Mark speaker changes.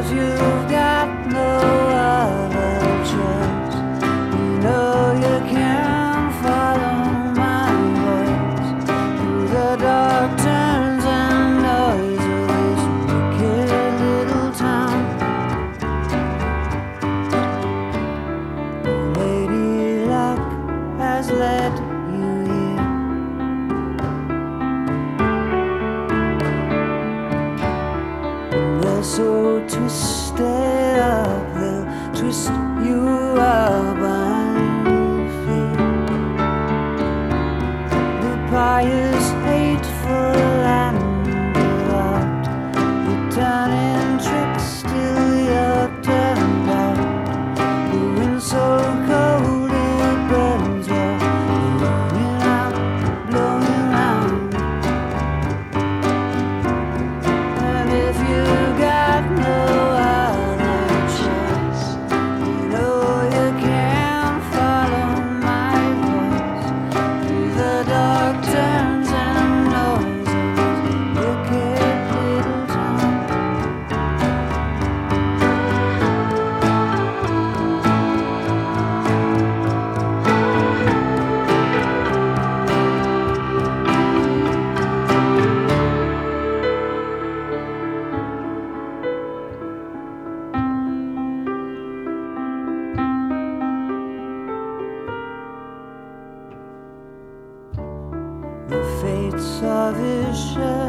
Speaker 1: if you've got no other choice, you know you can follow my voice through the dark turns and noise of this wicked little town. Lady luck has led you here. They're so twisted up, they'll twist you up and fear. The pious, hateful and devout, the turning tricks till you're turned out. The wind so cold it burns you, blowing out, blowing round. And if you got no other choice, you know you can follow my voice through the dark turns and noises of this wicked little town. The fates are vicious.